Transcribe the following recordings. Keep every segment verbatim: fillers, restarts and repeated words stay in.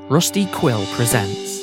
Rusty Quill presents.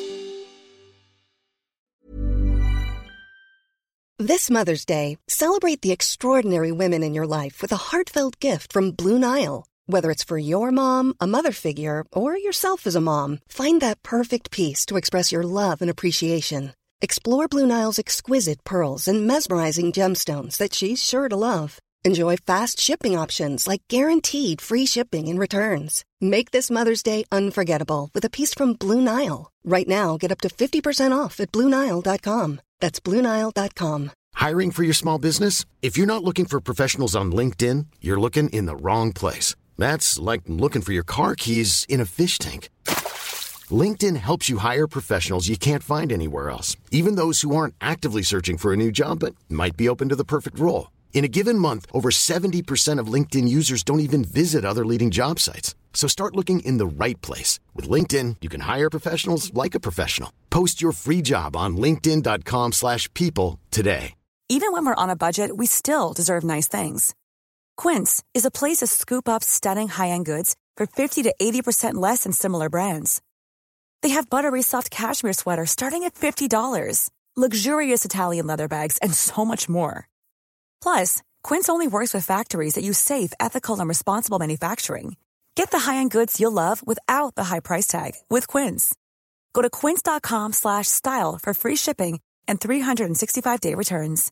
This Mother's Day, celebrate the extraordinary women in your life with a heartfelt gift from Blue Nile. Whether it's for your mom, a mother figure, or yourself as a mom, find that perfect piece to express your love and appreciation. Explore Blue Nile's exquisite pearls and mesmerizing gemstones that she's sure to love. Enjoy fast shipping options like guaranteed free shipping and returns. Make this Mother's Day unforgettable with a piece from Blue Nile. Right now, get up to fifty percent off at Blue Nile dot com. That's Blue Nile dot com. Hiring for your small business? If you're not looking for professionals on LinkedIn, you're looking in the wrong place. That's like looking for your car keys in a fish tank. LinkedIn helps you hire professionals you can't find anywhere else, even those who aren't actively searching for a new job but might be open to the perfect role. In a given month, over seventy percent of LinkedIn users don't even visit other leading job sites. So start looking in the right place. With LinkedIn, you can hire professionals like a professional. Post your free job on linkedin dot com slash people today. Even when we're on a budget, we still deserve nice things. Quince is a place to scoop up stunning high-end goods for fifty to eighty percent less than similar brands. They have buttery soft cashmere sweaters starting at fifty dollars, luxurious Italian leather bags, and so much more. Plus, Quince only works with factories that use safe, ethical, and responsible manufacturing. Get the high-end goods you'll love without the high price tag with Quince. Go to quince dot com slash style for free shipping and three sixty-five day returns.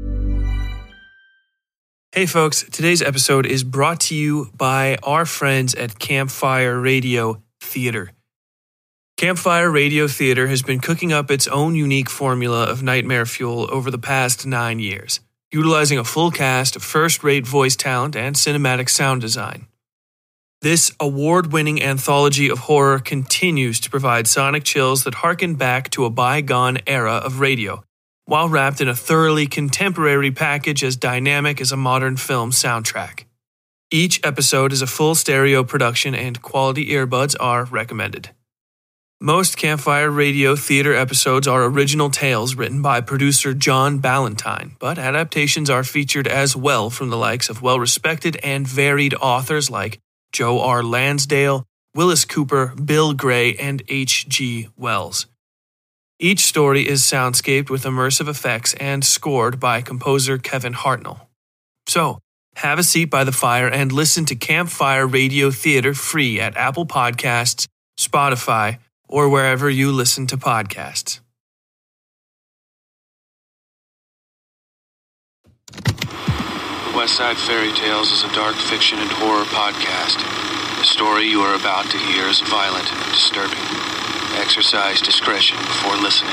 Hey folks, today's episode is brought to you by our friends at Campfire Radio Theater. Campfire Radio Theater has been cooking up its own unique formula of nightmare fuel over the past nine years, utilizing a full cast of first-rate voice talent and cinematic sound design. This award-winning anthology of horror continues to provide sonic chills that harken back to a bygone era of radio, while wrapped in a thoroughly contemporary package as dynamic as a modern film soundtrack. Each episode is a full stereo production and quality earbuds are recommended. Most Campfire Radio Theater episodes are original tales written by producer John Ballantyne, but adaptations are featured as well from the likes of well-respected and varied authors like Joe R. Lansdale, Willis Cooper, Bill Gray, and H G Wells. Each story is soundscaped with immersive effects and scored by composer Kevin Hartnell. So, have a seat by the fire and listen to Campfire Radio Theater free at Apple Podcasts, Spotify, or wherever you listen to podcasts. West Side Fairy Tales is a dark fiction and horror podcast. The story you are about to hear is violent and disturbing. Exercise discretion before listening.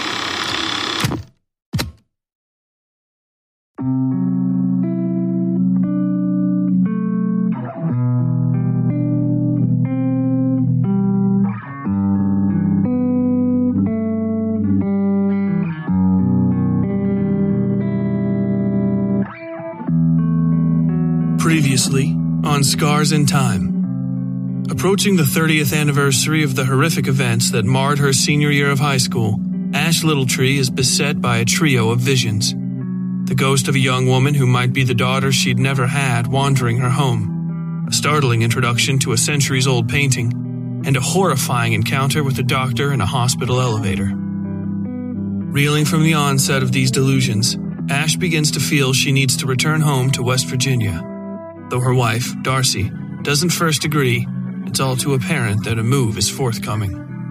Previously on Scars in Time. Approaching the thirtieth anniversary of the horrific events that marred her senior year of high school, Ash Littletree is beset by a trio of visions. The ghost of a young woman who might be the daughter she'd never had wandering her home, a startling introduction to a centuries-old painting, and a horrifying encounter with a doctor in a hospital elevator. Reeling from the onset of these delusions, Ash begins to feel she needs to return home to West Virginia. Though her wife, Darcy, doesn't first agree, it's all too apparent that a move is forthcoming.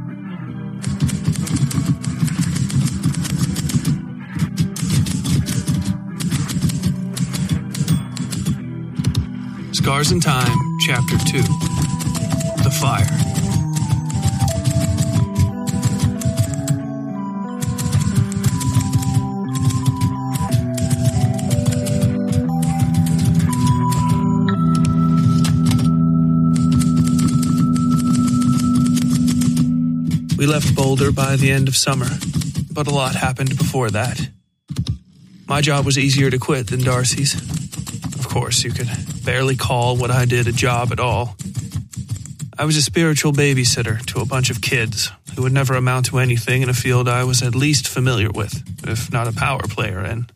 Scars in Time, Chapter two. The Fire. We left Boulder by the end of summer, but a lot happened before that. My job was easier to quit than Darcy's. Of course, you could barely call what I did a job at all. I was a spiritual babysitter to a bunch of kids who would never amount to anything in a field I was at least familiar with, if not a power player in.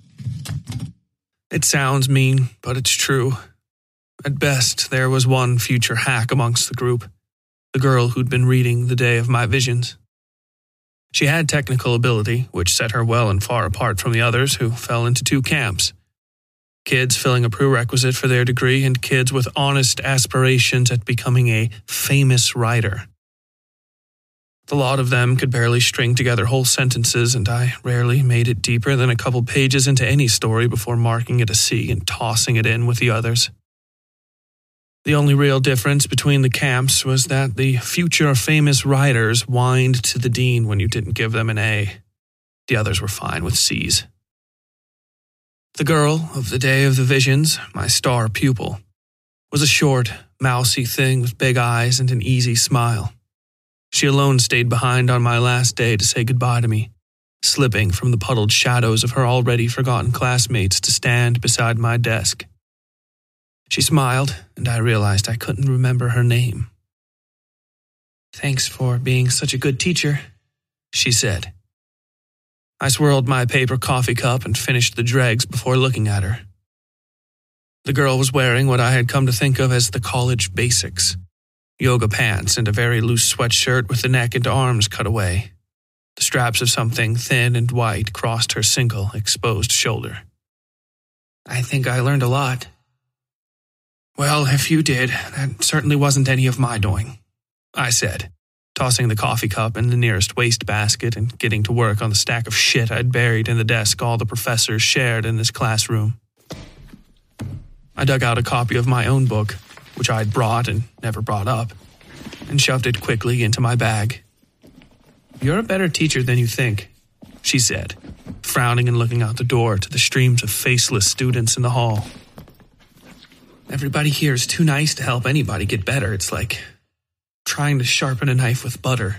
It sounds mean, but it's true. At best, there was one future hack amongst the group. the girl who'd been reading the day of my visions. She had technical ability, which set her well and far apart from the others who fell into two camps. Kids filling a prerequisite for their degree and kids with honest aspirations at becoming a famous writer. The lot of them could barely string together whole sentences, and I rarely made it deeper than a couple pages into any story before marking it a C and tossing it in with the others. The only real difference between the camps was that the future famous writers whined to the dean when you didn't give them an A. The others were fine with C's. The girl of the day of the visions, my star pupil, was a short, mousy thing with big eyes and an easy smile. She alone stayed behind on my last day to say goodbye to me, slipping from the puddled shadows of her already forgotten classmates to stand beside my desk. She smiled, and I realized I couldn't remember her name. "Thanks for being such a good teacher," she said. I swirled my paper coffee cup and finished the dregs before looking at her. The girl was wearing what I had come to think of as the college basics. Yoga pants and a very loose sweatshirt with the neck and arms cut away. The straps of something thin and white crossed her single, exposed shoulder. "I think I learned a lot." "Well, if you did, that certainly wasn't any of my doing," I said, tossing the coffee cup in the nearest wastebasket and getting to work on the stack of shit I'd buried in the desk all the professors shared in this classroom. I dug out a copy of my own book, which I'd brought and never brought up, and shoved it quickly into my bag. "You're a better teacher than you think," she said, frowning and looking out the door to the streams of faceless students in the hall. "Everybody here is too nice to help anybody get better. It's like trying to sharpen a knife with butter."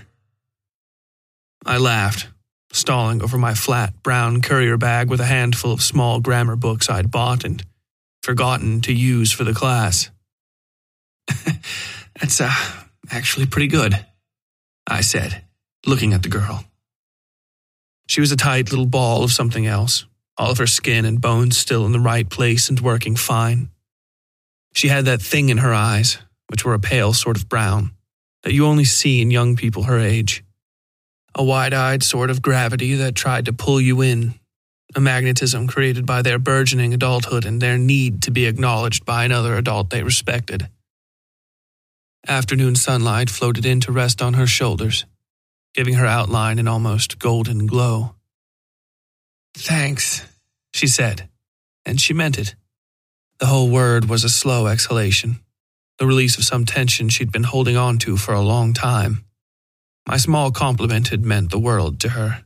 I laughed, stalling over my flat brown courier bag with a handful of small grammar books I'd bought and forgotten to use for the class. "That's uh, actually pretty good," I said, looking at the girl. She was a tight little ball of something else, all of her skin and bones still in the right place and working fine. She had that thing in her eyes, which were a pale sort of brown, that you only see in young people her age. A wide-eyed sort of gravity that tried to pull you in, a magnetism created by their burgeoning adulthood and their need to be acknowledged by another adult they respected. Afternoon sunlight floated in to rest on her shoulders, giving her outline an almost golden glow. "Thanks," she said, and she meant it. The whole word was a slow exhalation, the release of some tension she'd been holding on to for a long time. My small compliment had meant the world to her.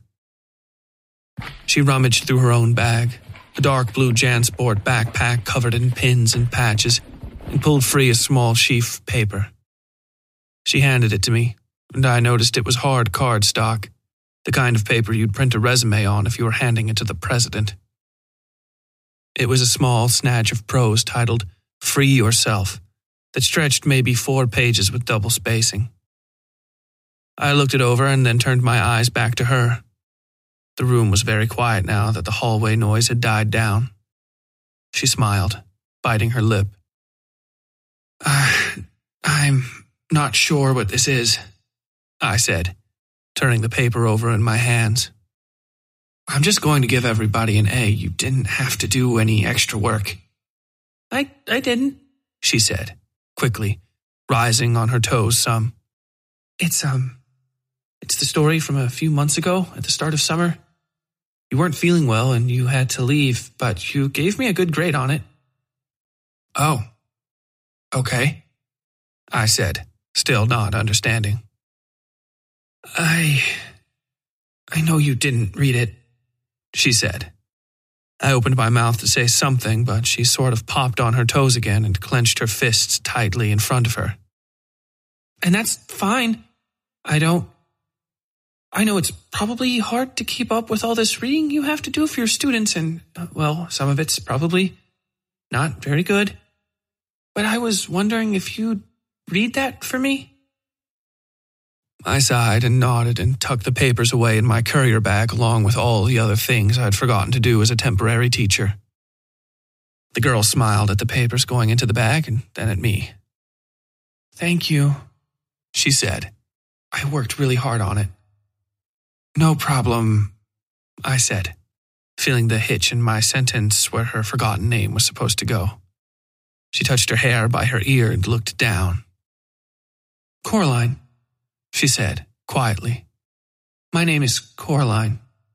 She rummaged through her own bag, a dark blue JanSport backpack covered in pins and patches, and pulled free a small sheaf of paper. She handed it to me, and I noticed it was hard cardstock, the kind of paper you'd print a resume on if you were handing it to the president. It was a small snatch of prose titled "Free Yourself" that stretched maybe four pages with double spacing. I looked it over and then turned my eyes back to her. The room was very quiet now that the hallway noise had died down. She smiled, biting her lip. Uh, I'm not sure what this is," I said, turning the paper over in my hands. "I'm just going to give everybody an A. You didn't have to do any extra work." I, I didn't, she said, quickly, rising on her toes some. It's, um, it's the story from a few months ago at the start of summer. You weren't feeling well and you had to leave, but you gave me a good grade on it." "Oh, okay," I said, still not understanding. I, I know you didn't read it," she said. I opened my mouth to say something, but she sort of popped on her toes again and clenched her fists tightly in front of her. "And that's fine. I don't... I know it's probably hard to keep up with all this reading you have to do for your students, and, uh, well, some of it's probably not very good. But I was wondering if you'd read that for me?" I sighed and nodded and tucked the papers away in my courier bag along with all the other things I'd forgotten to do as a temporary teacher. The girl smiled at the papers going into the bag and then at me. "Thank you," she said. I worked really hard on it. No problem, I said, feeling the hitch in my sentence where her forgotten name was supposed to go. She touched her hair by her ear and looked down. Coraline, she said, quietly. My name is Coraline.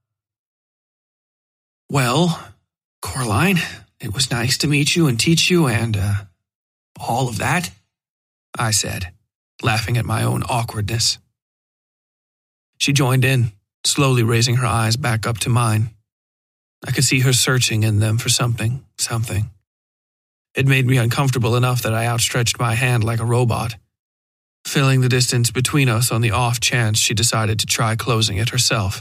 Well, Coraline, it was nice to meet you and teach you and, uh, all of that, I said, laughing at my own awkwardness. She joined in, slowly raising her eyes back up to mine. I could see her searching in them for something, something. It made me uncomfortable enough that I outstretched my hand like a robot, filling the distance between us on the off chance she decided to try closing it herself.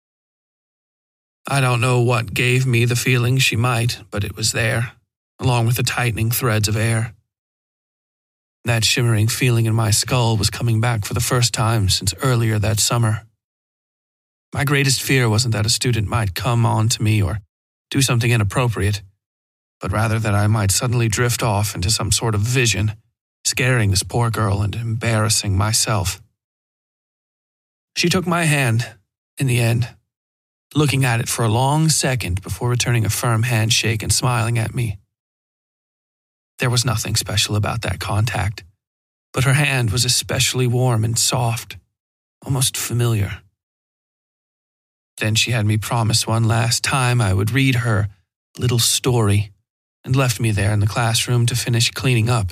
I don't know what gave me the feeling she might, but it was there, along with the tightening threads of air. That shimmering feeling in my skull was coming back for the first time since earlier that summer. My greatest fear wasn't that a student might come on to me or do something inappropriate, but rather that I might suddenly drift off into some sort of vision, scaring this poor girl and embarrassing myself. She took my hand, in the end, looking at it for a long second before returning a firm handshake and smiling at me. There was nothing special about that contact, but her hand was especially warm and soft, almost familiar. Then she had me promise one last time I would read her little story and left me there in the classroom to finish cleaning up.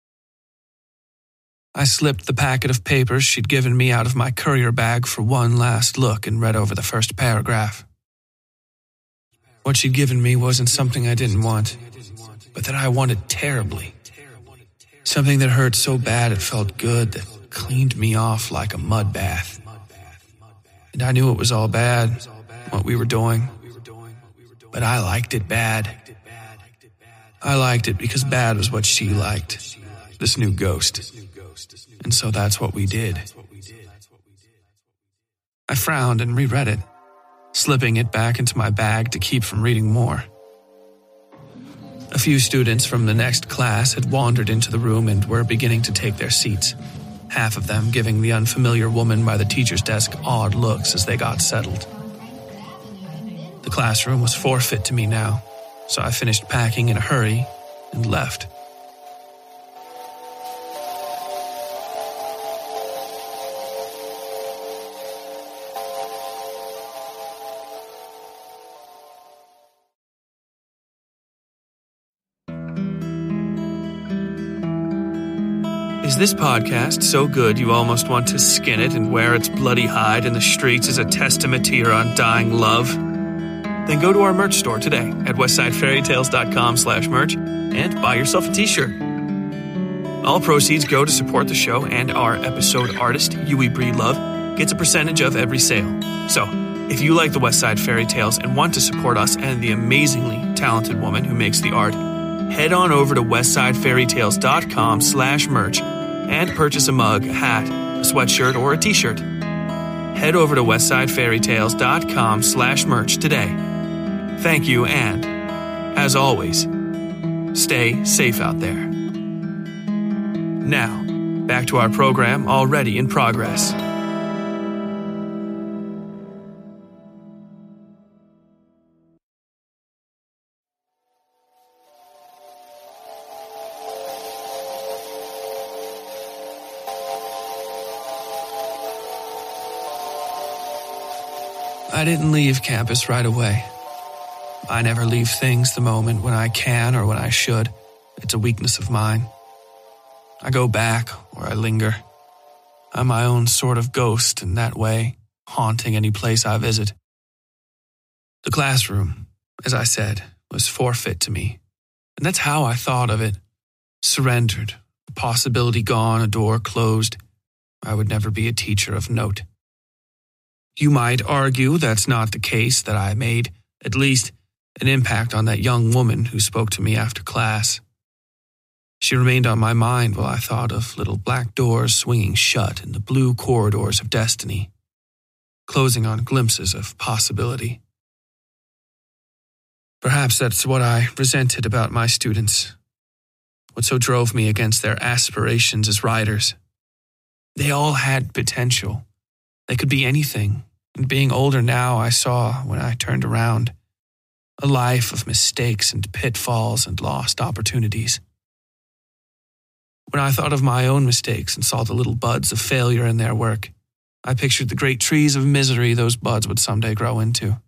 I slipped the packet of papers she'd given me out of my courier bag for one last look and read over the first paragraph. What she'd given me wasn't something I didn't want, but that I wanted terribly. Something that hurt so bad it felt good, that cleaned me off like a mud bath. And I knew it was all bad, what we were doing. But I liked it bad. I liked it because bad was what she liked, this new ghost. And so that's what we did. I frowned and reread it, slipping it back into my bag to keep from reading more. A few students from the next class had wandered into the room and were beginning to take their seats, half of them giving the unfamiliar woman by the teacher's desk odd looks as they got settled. The classroom was forfeit to me now, so I finished packing in a hurry and left. Is this podcast so good you almost want to skin it and wear its bloody hide in the streets as a testament to your undying love? Then go to our merch store today at westsidefairytales.com slash merch and buy yourself a t-shirt. All proceeds go to support the show, and our episode artist, Yui Breedlove, gets a percentage of every sale. So, if you like the West Side Fairy Tales and want to support us and the amazingly talented woman who makes the art, head on over to westsidefairytales.com slash merch and purchase a mug, a hat, a sweatshirt, or a t-shirt. Head over to westsidefairytales.com slash merch today. Thank you, and, as always, stay safe out there. Now, back to our program already in progress. I didn't leave campus right away. I never leave things the moment when I can or when I should. It's a weakness of mine. I go back or I linger. I'm my own sort of ghost in that way, haunting any place I visit. The classroom, as I said, was forfeit to me. And that's how I thought of it. Surrendered, a possibility gone, a door closed. I would never be a teacher of note. You might argue that's not the case, that I made, at least, an impact on that young woman who spoke to me after class. She remained on my mind while I thought of little black doors swinging shut in the blue corridors of destiny, closing on glimpses of possibility. Perhaps that's what I resented about my students, what so drove me against their aspirations as writers. They all had potential. They could be anything. And being older now, I saw, when I turned around, a life of mistakes and pitfalls and lost opportunities. When I thought of my own mistakes and saw the little buds of failure in their work, I pictured the great trees of misery those buds would someday grow into.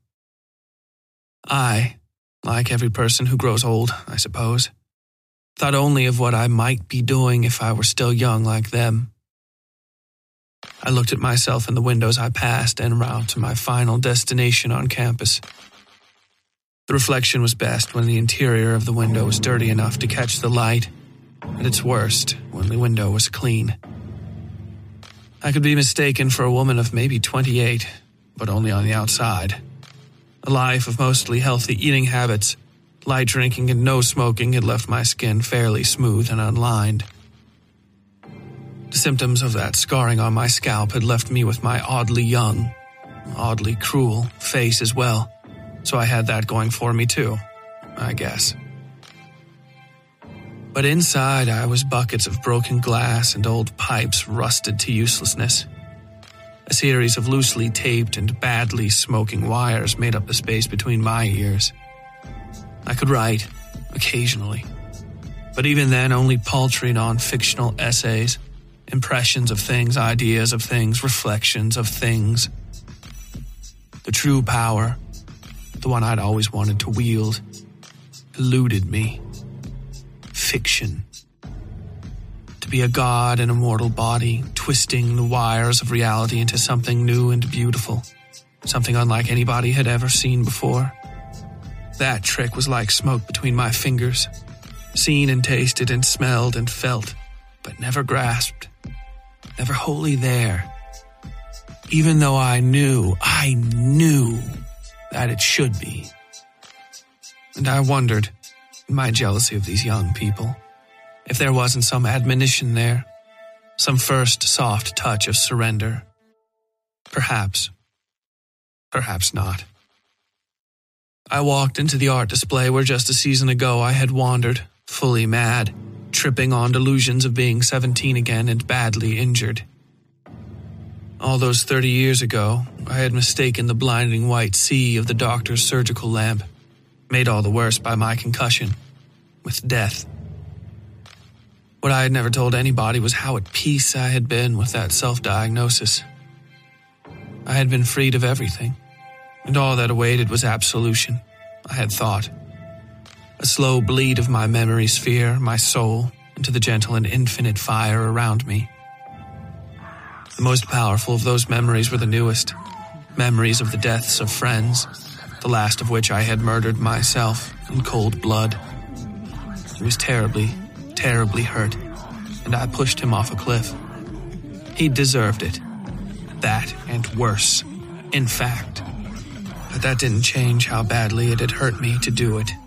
I, like every person who grows old, I suppose, thought only of what I might be doing if I were still young like them. I looked at myself in the windows I passed en route to my final destination on campus. The reflection was best when the interior of the window was dirty enough to catch the light, at its worst when the window was clean. I could be mistaken for a woman of maybe twenty-eight, but only on the outside. A life of mostly healthy eating habits, light drinking and no smoking had left my skin fairly smooth and unlined. The symptoms of that scarring on my scalp had left me with my oddly young, oddly cruel face as well, so I had that going for me too, I guess. But inside I was buckets of broken glass and old pipes rusted to uselessness. A series of loosely taped and badly smoking wires made up the space between my ears. I could write, occasionally, but even then only paltry non-fictional essays, impressions of things, ideas of things, reflections of things. The true power, the one I'd always wanted to wield, eluded me. Fiction. To be a god in a mortal body, twisting the wires of reality into something new and beautiful, something unlike anybody had ever seen before. That trick was like smoke between my fingers, seen and tasted and smelled and felt, but never grasped, never wholly there. Even though I knew, I knew that it should be. And I wondered, in my jealousy of these young people, if there wasn't some admonition there, some first soft touch of surrender. Perhaps. Perhaps not. I walked into the art display where just a season ago I had wandered, fully mad, tripping on delusions of being seventeen again and badly injured. All those thirty years ago, I had mistaken the blinding white sea of the doctor's surgical lamp, made all the worse by my concussion, with death. What I had never told anybody was how at peace I had been with that self-diagnosis. I had been freed of everything, and all that awaited was absolution, I had thought. A slow bleed of my memory sphere, my soul, into the gentle and infinite fire around me. The most powerful of those memories were the newest, memories of the deaths of friends, the last of which I had murdered myself in cold blood. He was terribly, terribly hurt, and I pushed him off a cliff. He deserved it. That and worse, in fact. But that didn't change how badly it had hurt me to do it.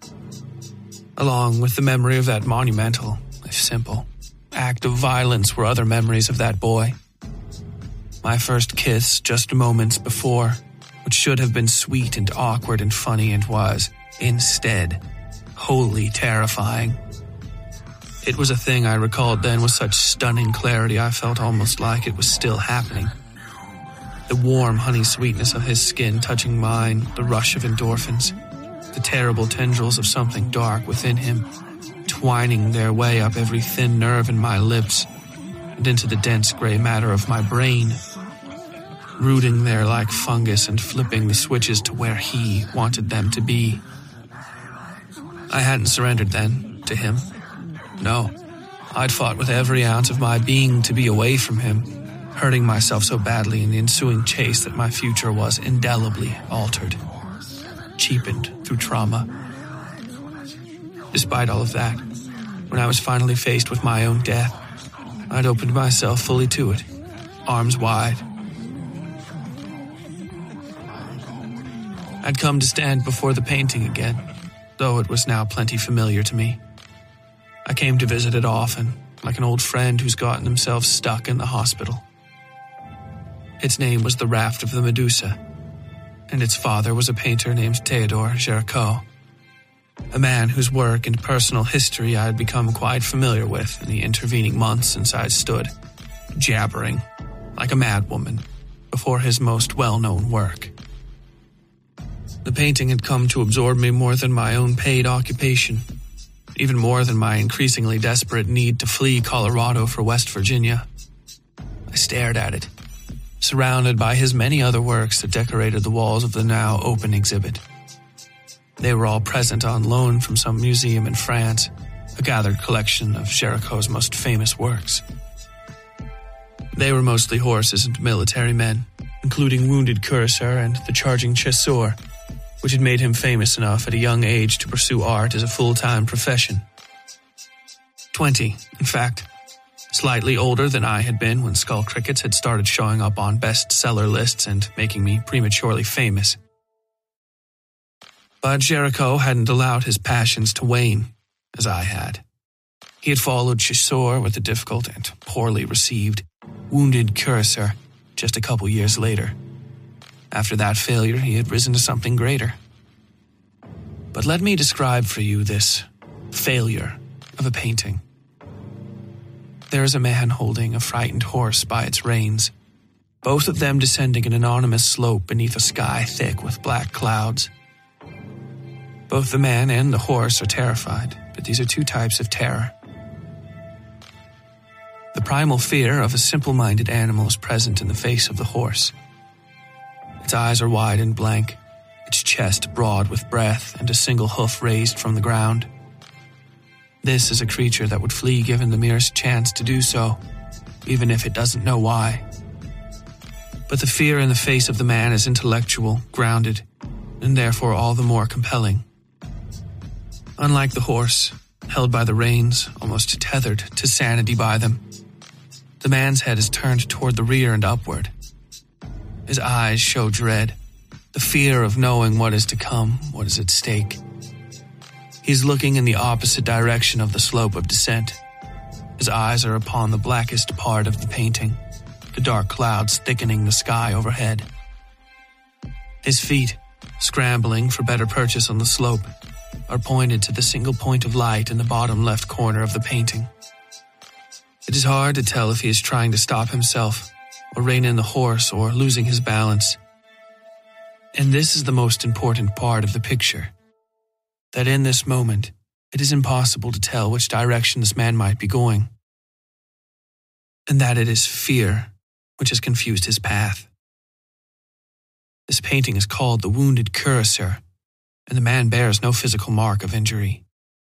Along with the memory of that monumental, if simple, act of violence were other memories of that boy. My first kiss just moments before, which should have been sweet and awkward and funny and was, instead, wholly terrifying. It was a thing I recalled then with such stunning clarity I felt almost like it was still happening. The warm honey sweetness of his skin touching mine, the rush of endorphins, the terrible tendrils of something dark within him, twining their way up every thin nerve in my lips and into the dense gray matter of my brain, rooting there like fungus and flipping the switches to where he wanted them to be. I hadn't surrendered then, to him. No, I'd fought with every ounce of my being to be away from him, hurting myself so badly in the ensuing chase that my future was indelibly altered, cheapened through trauma. Despite all of that, when I was finally faced with my own death, I'd opened myself fully to it, arms wide. I'd come to stand before the painting again, though it was now plenty familiar to me. I came to visit it often, like an old friend who's gotten himself stuck in the hospital. Its name was The Raft of the Medusa, and its father was a painter named Theodore Géricault, a man whose work and personal history I had become quite familiar with in the intervening months since I stood, jabbering, like a madwoman, before his most well-known work. The painting had come to absorb me more than my own paid occupation, even more than my increasingly desperate need to flee Colorado for West Virginia. I stared at it, surrounded by his many other works that decorated the walls of the now open exhibit. They were all present on loan from some museum in France, a gathered collection of Géricault's most famous works. They were mostly horses and military men, including Wounded Cuirassier and the Charging Chasseur, which had made him famous enough at a young age to pursue art as a full-time profession. Twenty, in fact, slightly older than I had been when Skull Crickets had started showing up on bestseller lists and making me prematurely famous. But Géricault hadn't allowed his passions to wane, as I had. He had followed Chasseur with the difficult and poorly received Wounded Cuirassier just a couple years later. After that failure, he had risen to something greater. But let me describe for you this failure of a painting. There is a man holding a frightened horse by its reins, both of them descending an anonymous slope beneath a sky thick with black clouds. Both the man and the horse are terrified, but these are two types of terror. The primal fear of a simple-minded animal is present in the face of the horse. Its eyes are wide and blank, its chest broad with breath and a single hoof raised from the ground. This is a creature that would flee given the merest chance to do so, even if it doesn't know why. But the fear in the face of the man is intellectual, grounded, and therefore all the more compelling. Unlike the horse, held by the reins, almost tethered to sanity by them, the man's head is turned toward the rear and upward. His eyes show dread, the fear of knowing what is to come, what is at stake. He's looking in the opposite direction of the slope of descent. His eyes are upon the blackest part of the painting, the dark clouds thickening the sky overhead. His feet, scrambling for better purchase on the slope, are pointed to the single point of light in the bottom left corner of the painting. It is hard to tell if he is trying to stop himself, or rein in the horse, or losing his balance. And this is the most important part of the picture, that in this moment, it is impossible to tell which direction this man might be going, and that it is fear which has confused his path. This painting is called The Wounded Cuirassier, and the man bears no physical mark of injury.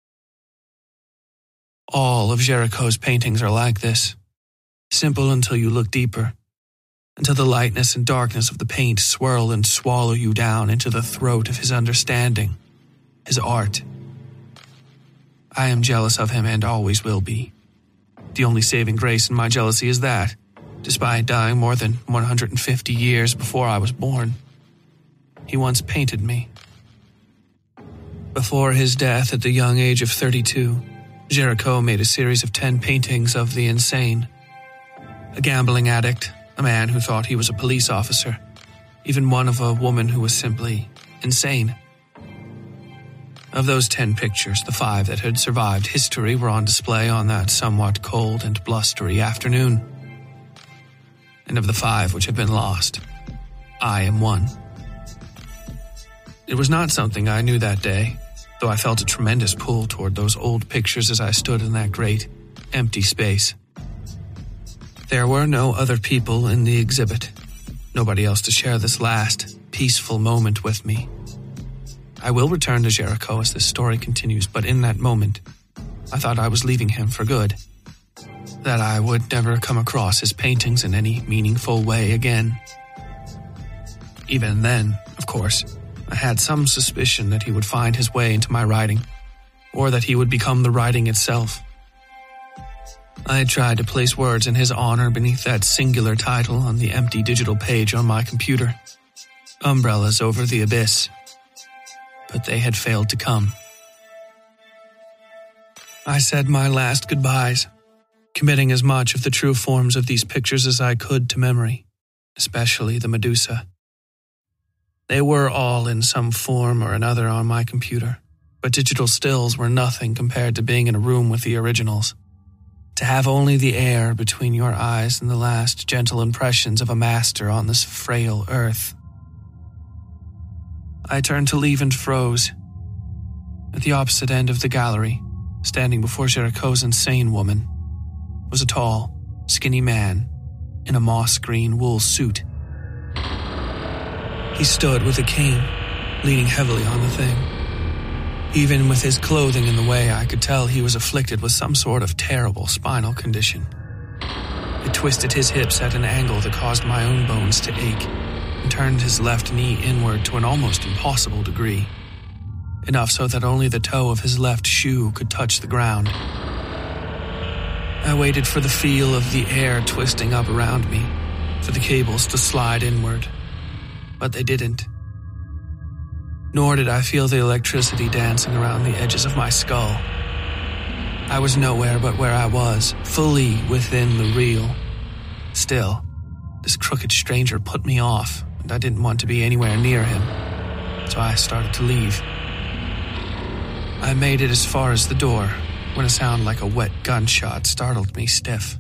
All of Géricault's paintings are like this, simple until you look deeper, until the lightness and darkness of the paint swirl and swallow you down into the throat of his understanding, his art. I am jealous of him and always will be. The only saving grace in my jealousy is that, despite dying more than one hundred fifty years before I was born, he once painted me. Before his death at the young age of thirty-two, Géricault made a series of ten paintings of the insane. A gambling addict, a man who thought he was a police officer, even one of a woman who was simply insane. Of those ten pictures, the five that had survived history were on display on that somewhat cold and blustery afternoon. And of the five which have been lost, I am one. It was not something I knew that day, though I felt a tremendous pull toward those old pictures as I stood in that great, empty space. There were no other people in the exhibit, nobody else to share this last, peaceful moment with me. I will return to Géricault as this story continues, but in that moment, I thought I was leaving him for good, that I would never come across his paintings in any meaningful way again. Even then, of course, I had some suspicion that he would find his way into my writing, or that he would become the writing itself. I had tried to place words in his honor beneath that singular title on the empty digital page on my computer, Umbrellas Over the Abyss, but they had failed to come. I said my last goodbyes, committing as much of the true forms of these pictures as I could to memory, especially the Medusa. They were all in some form or another on my computer, but digital stills were nothing compared to being in a room with the originals. to have only the air between your eyes and the last gentle impressions of a master on this frail earth. I turned to leave and froze. At the opposite end of the gallery, standing before Jericho's insane woman, was a tall, skinny man in a moss-green wool suit. He stood with a cane, leaning heavily on the thing. Even with his clothing in the way, I could tell he was afflicted with some sort of terrible spinal condition. It twisted his hips at an angle that caused my own bones to ache, and turned his left knee inward to an almost impossible degree, enough so that only the toe of his left shoe could touch the ground. I waited for the feel of the air twisting up around me, for the cables to slide inward, but they didn't. Nor did I feel the electricity dancing around the edges of my skull. I was nowhere but where I was, fully within the real. Still, this crooked stranger put me off, and I didn't want to be anywhere near him, so I started to leave. I made it as far as the door, when a sound like a wet gunshot startled me stiff.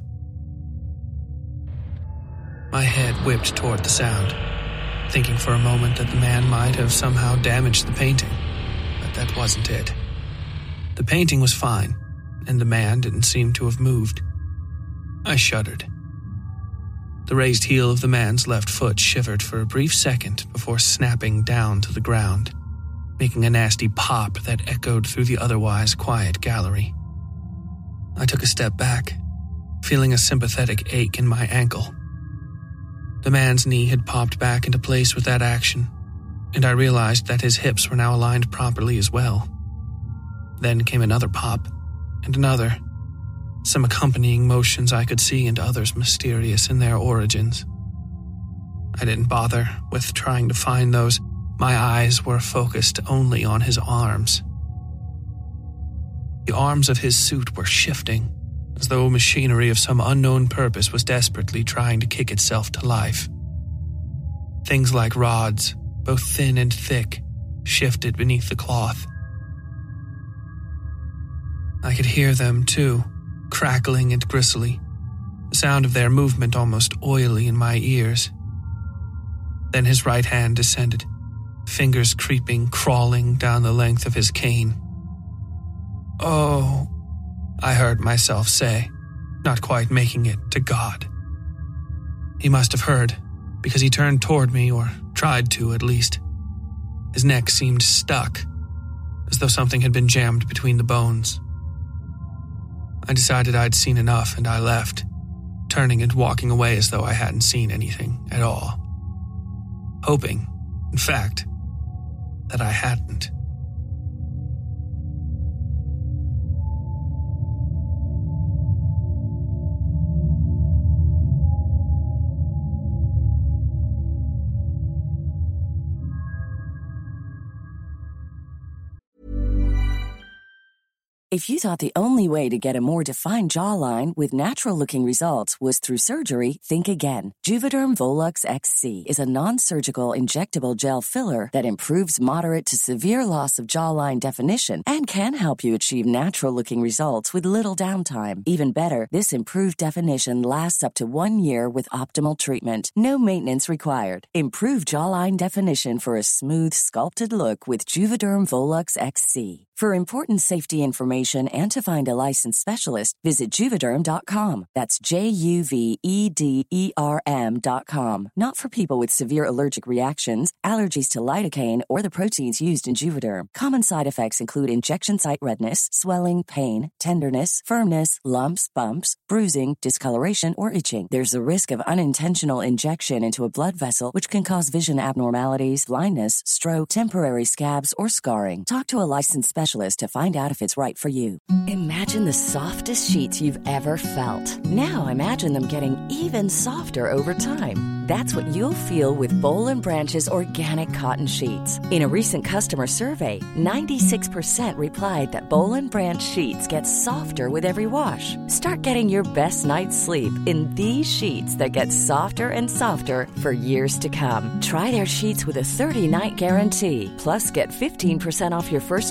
My head whipped toward the sound, thinking for a moment that the man might have somehow damaged the painting, but that wasn't it. The painting was fine, and the man didn't seem to have moved. I shuddered. The raised heel of the man's left foot shivered for a brief second before snapping down to the ground, making a nasty pop that echoed through the otherwise quiet gallery. I took a step back, feeling a sympathetic ache in my ankle. The man's knee had popped back into place with that action, and I realized that his hips were now aligned properly as well. Then came another pop, and another, some accompanying motions I could see and others mysterious in their origins. I didn't bother with trying to find those. My eyes were focused only on his arms. The arms of his suit were shifting, as though machinery of some unknown purpose was desperately trying to kick itself to life. Things like rods, both thin and thick, shifted beneath the cloth. I could hear them, too, crackling and gristly, the sound of their movement almost oily in my ears. Then his right hand descended, fingers creeping, crawling down the length of his cane. "Oh," I heard myself say, not quite making it to God. He must have heard, because he turned toward me, or tried to at least. His neck seemed stuck, as though something had been jammed between the bones. I decided I'd seen enough, and I left, turning and walking away as though I hadn't seen anything at all. Hoping, in fact, that I hadn't. If you thought the only way to get a more defined jawline with natural-looking results was through surgery, think again. Juvederm Volux X C is a non-surgical injectable gel filler that improves moderate to severe loss of jawline definition and can help you achieve natural-looking results with little downtime. Even better, this improved definition lasts up to one year with optimal treatment. No maintenance required. Improve jawline definition for a smooth, sculpted look with Juvederm Volux X C. For important safety information and to find a licensed specialist, visit Juvederm dot com. That's J U V E D E R M dot com. Not for people with severe allergic reactions, allergies to lidocaine, or the proteins used in Juvederm. Common side effects include injection site redness, swelling, pain, tenderness, firmness, lumps, bumps, bruising, discoloration, or itching. There's a risk of unintentional injection into a blood vessel, which can cause vision abnormalities, blindness, stroke, temporary scabs, or scarring. Talk to a licensed specialist to find out if it's right for you. Imagine the softest sheets you've ever felt. Now imagine them getting even softer over time. That's what you'll feel with Boll and Branch's organic cotton sheets. In a recent customer survey, ninety-six percent replied that Boll and Branch sheets get softer with every wash. Start getting your best night's sleep in these sheets that get softer and softer for years to come. Try their sheets with a thirty-night guarantee. Plus, get fifteen percent off your first order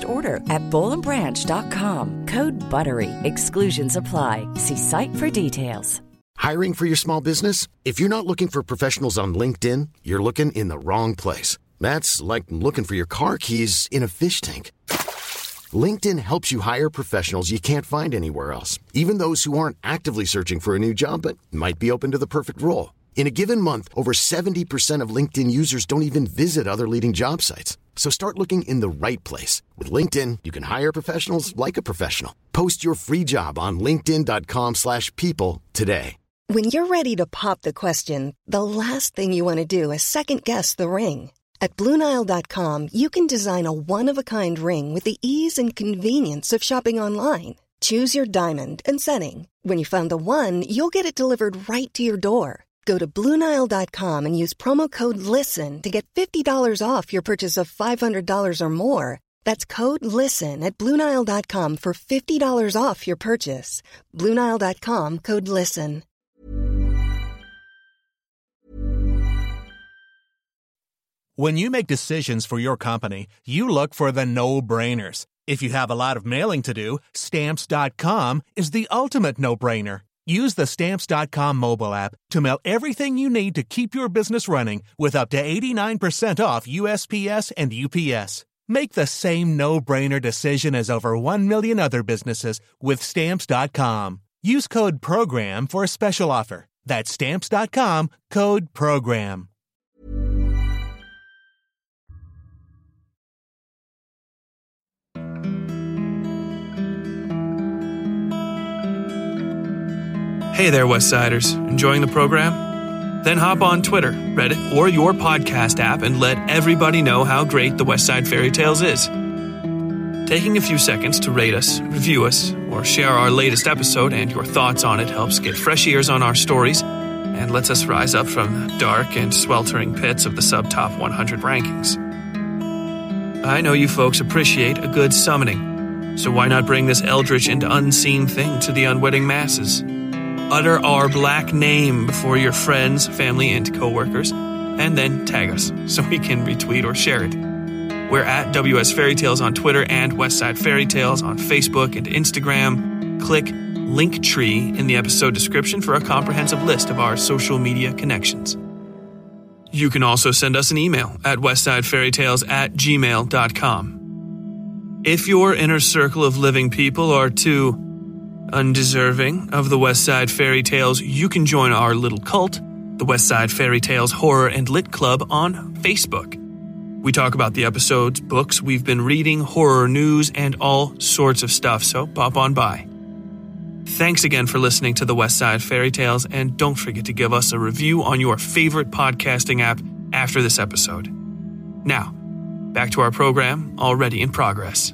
at boll and branch dot com. Code BUTTERY. Exclusions apply. See site for details. Hiring for your small business? If you're not looking for professionals on LinkedIn, you're looking in the wrong place. That's like looking for your car keys in a fish tank. LinkedIn helps you hire professionals you can't find anywhere else, even those who aren't actively searching for a new job but might be open to the perfect role. In a given month, over seventy percent of LinkedIn users don't even visit other leading job sites. So start looking in the right place. With LinkedIn, you can hire professionals like a professional. Post your free job on linkedin dot com slash people today. When you're ready to pop the question, the last thing you want to do is second-guess the ring. At Blue Nile dot com, you can design a one-of-a-kind ring with the ease and convenience of shopping online. Choose your diamond and setting. When you find the one, you'll get it delivered right to your door. Go to Blue Nile dot com and use promo code LISTEN to get fifty dollars off your purchase of five hundred dollars or more. That's code LISTEN at Blue Nile dot com for fifty dollars off your purchase. Blue Nile dot com, code LISTEN. When you make decisions for your company, you look for the no-brainers. If you have a lot of mailing to do, Stamps dot com is the ultimate no-brainer. Use the Stamps dot com mobile app to mail everything you need to keep your business running with up to eighty-nine percent off U S P S and U P S. Make the same no-brainer decision as over one million other businesses with Stamps dot com. Use code PROGRAM for a special offer. That's Stamps dot com, code PROGRAM. Hey there, Westsiders. Enjoying the program? Then hop on Twitter, Reddit, or your podcast app and let everybody know how great the Westside Fairy Tales is. Taking a few seconds to rate us, review us, or share our latest episode and your thoughts on it helps get fresh ears on our stories and lets us rise up from the dark and sweltering pits of the sub-top one hundred rankings. I know you folks appreciate a good summoning, so why not bring this eldritch and unseen thing to the unwitting masses? Utter our black name before your friends, family, and coworkers, and then tag us so we can retweet or share it. We're at W S Fairy Tales on Twitter and Westside Fairy Tales on Facebook and Instagram. Click Linktree in the episode description for a comprehensive list of our social media connections. You can also send us an email at westsidefairytales at gmail dot com. If your inner circle of living people are too undeserving of the Westside Fairy Tales, you can join our little cult, the Westside Fairy Tales Horror and Lit Club on Facebook. We talk about the episodes, books we've been reading, horror news, and all sorts of stuff, so pop on by. Thanks again for listening to the Westside Fairy Tales, and don't forget to give us a review on your favorite podcasting app after this episode. Now, back to our program, already in progress.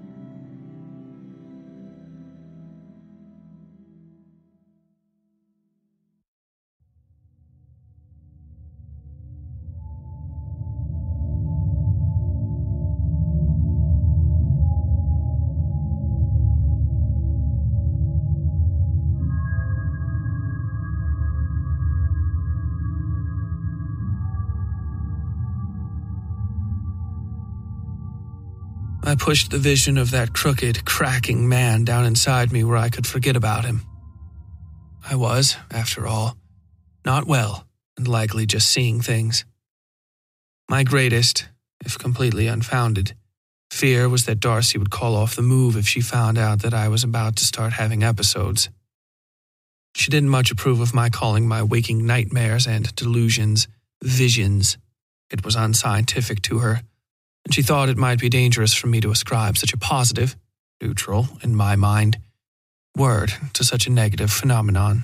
I pushed the vision of that crooked, cracking man down inside me where I could forget about him. I was, after all, not well and likely just seeing things. My greatest, if completely unfounded, fear was that Darcy would call off the move if she found out that I was about to start having episodes. She didn't much approve of my calling my waking nightmares and delusions visions. It was unscientific to her, and she thought it might be dangerous for me to ascribe such a positive, neutral, in my mind, word to such a negative phenomenon.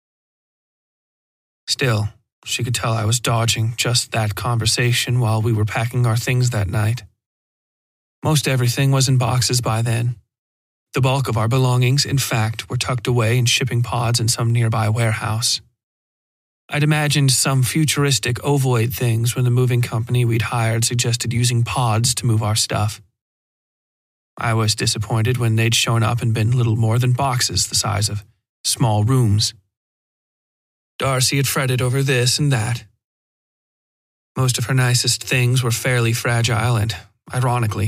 Still, she could tell I was dodging just that conversation while we were packing our things that night. Most everything was in boxes by then. The bulk of our belongings, in fact, were tucked away in shipping pods in some nearby warehouse. I'd imagined some futuristic ovoid things when the moving company we'd hired suggested using pods to move our stuff. I was disappointed when they'd shown up and been little more than boxes the size of small rooms. Darcy had fretted over this and that. Most of her nicest things were fairly fragile and, ironically,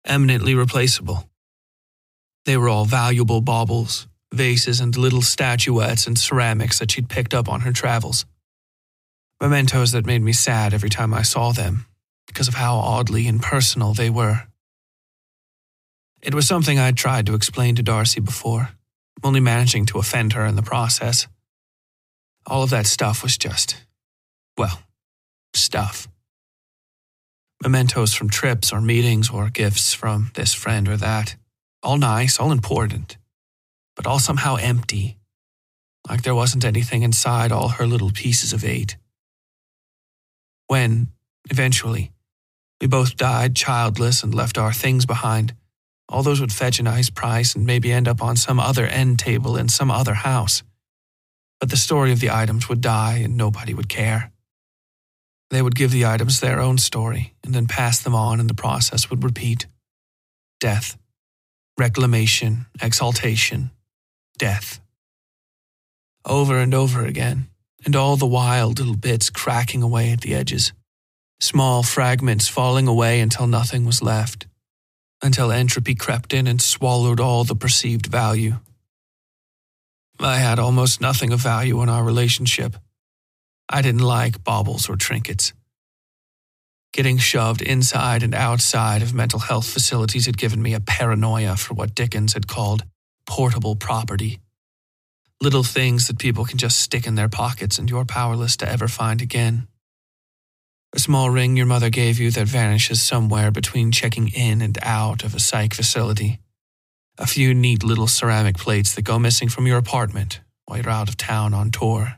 eminently replaceable. They were all valuable baubles, vases, and little statuettes and ceramics that she'd picked up on her travels. Mementos that made me sad every time I saw them, because of how oddly impersonal they were. It was something I'd tried to explain to Darcy before, only managing to offend her in the process. All of that stuff was just, well, stuff. Mementos from trips or meetings or gifts from this friend or that. All nice, all important, but all somehow empty, like there wasn't anything inside all her little pieces of eight. When, eventually, we both died childless and left our things behind, all those would fetch a nice price and maybe end up on some other end table in some other house. But the story of the items would die and nobody would care. They would give the items their own story and then pass them on, and the process would repeat. Death. Reclamation, exaltation, death. Over and over again, and all the while little bits cracking away at the edges, small fragments falling away until nothing was left, until entropy crept in and swallowed all the perceived value. I had almost nothing of value in our relationship. I didn't like baubles or trinkets. Getting shoved inside and outside of mental health facilities had given me a paranoia for what Dickens had called portable property. Little things that people can just stick in their pockets and you're powerless to ever find again. A small ring your mother gave you that vanishes somewhere between checking in and out of a psych facility. A few neat little ceramic plates that go missing from your apartment while you're out of town on tour.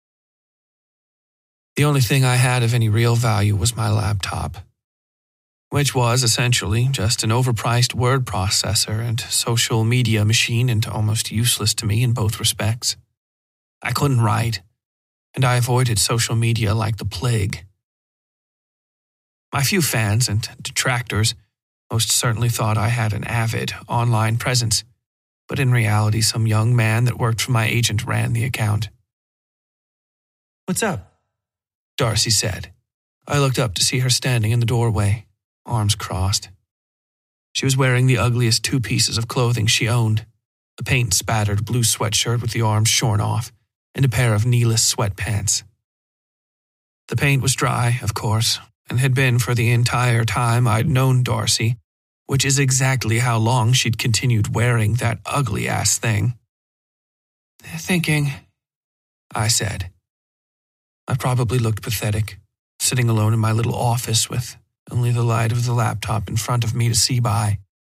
The only thing I had of any real value was my laptop, which was essentially just an overpriced word processor and social media machine, and almost useless to me in both respects. I couldn't write, and I avoided social media like the plague. My few fans and detractors most certainly thought I had an avid online presence, but in reality some young man that worked for my agent ran the account. "What's up?" Darcy said. I looked up to see her standing in the doorway, arms crossed. She was wearing the ugliest two pieces of clothing she owned, a paint-spattered blue sweatshirt with the arms shorn off, and a pair of kneeless sweatpants. The paint was dry, of course, and had been for the entire time I'd known Darcy, which is exactly how long she'd continued wearing that ugly-ass thing. "Thinking," I said. I probably looked pathetic, sitting alone in my little office with only the light of the laptop in front of me to see by.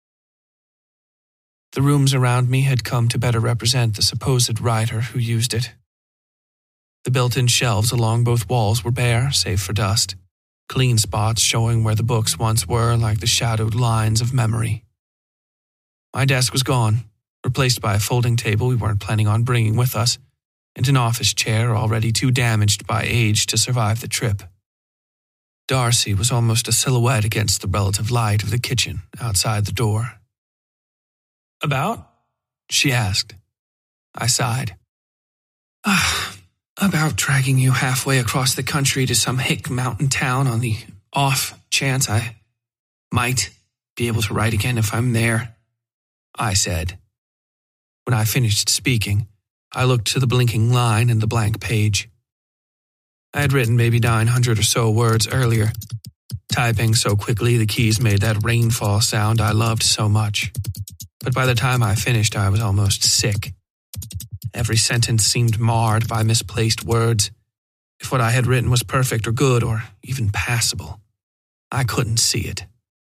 The rooms around me had come to better represent the supposed writer who used it. The built-in shelves along both walls were bare, save for dust, clean spots showing where the books once were like the shadowed lines of memory. My desk was gone, replaced by a folding table we weren't planning on bringing with us, and an office chair already too damaged by age to survive the trip. Darcy was almost a silhouette against the relative light of the kitchen outside the door. "About?" she asked. I sighed. Ah, about dragging you halfway across the country to some hick mountain town on the off chance I might be able to write again if I'm there, I said. When I finished speaking, I looked to the blinking line and the blank page. I had written maybe nine hundred or so words earlier, typing so quickly the keys made that rainfall sound I loved so much. But by the time I finished, I was almost sick. Every sentence seemed marred by misplaced words. If what I had written was perfect or good or even passable, I couldn't see it.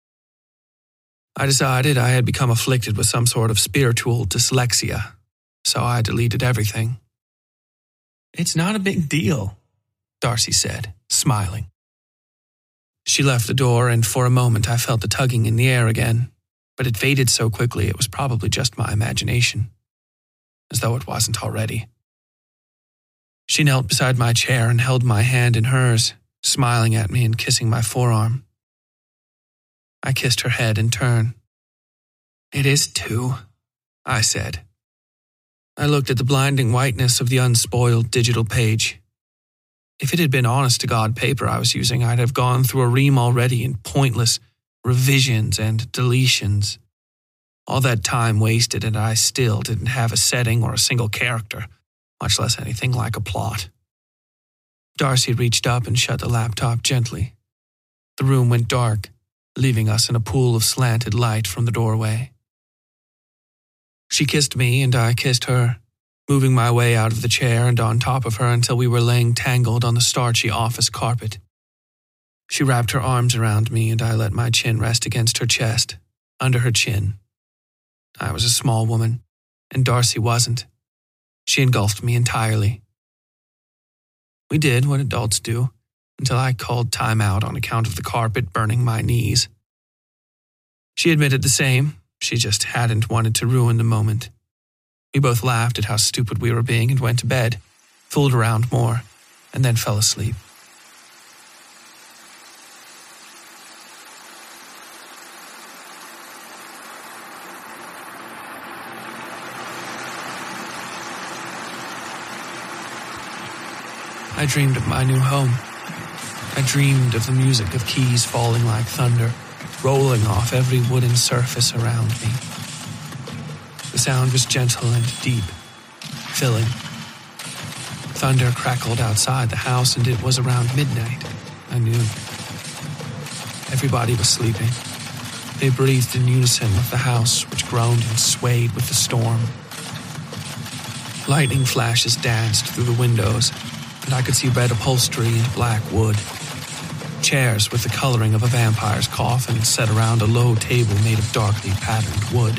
I decided I had become afflicted with some sort of spiritual dyslexia, so I deleted everything. "It's not a big deal," Darcy said, smiling. She left the door, and for a moment I felt the tugging in the air again, but it faded so quickly it was probably just my imagination, as though it wasn't already. She knelt beside my chair and held my hand in hers, smiling at me and kissing my forearm. I kissed her head in turn. "It is too," I said. I looked at the blinding whiteness of the unspoiled digital page. If it had been honest-to-God paper I was using, I'd have gone through a ream already in pointless, revisions and deletions. All that time wasted, and I still didn't have a setting or a single character, much less anything like a plot. Darcy reached up and shut the laptop gently. The room went dark, leaving us in a pool of slanted light from the doorway. She kissed me and I kissed her, moving my way out of the chair and on top of her until we were laying tangled on the starchy office carpet. She wrapped her arms around me and I let my chin rest against her chest, under her chin. I was a small woman, and Darcy wasn't. She engulfed me entirely. We did what adults do, until I called time out on account of the carpet burning my knees. She admitted the same. She just hadn't wanted to ruin the moment. We both laughed at how stupid we were being and went to bed, fooled around more, and then fell asleep. I dreamed of my new home. I dreamed of the music of keys falling like thunder, rolling off every wooden surface around me. The sound was gentle and deep, filling. Thunder crackled outside the house, and it was around midnight. I knew. Everybody was sleeping. They breathed in unison with the house, which groaned and swayed with the storm. Lightning flashes danced through the windows, and I could see red upholstery and black wood. Chairs with the coloring of a vampire's coffin set around a low table made of darkly patterned wood.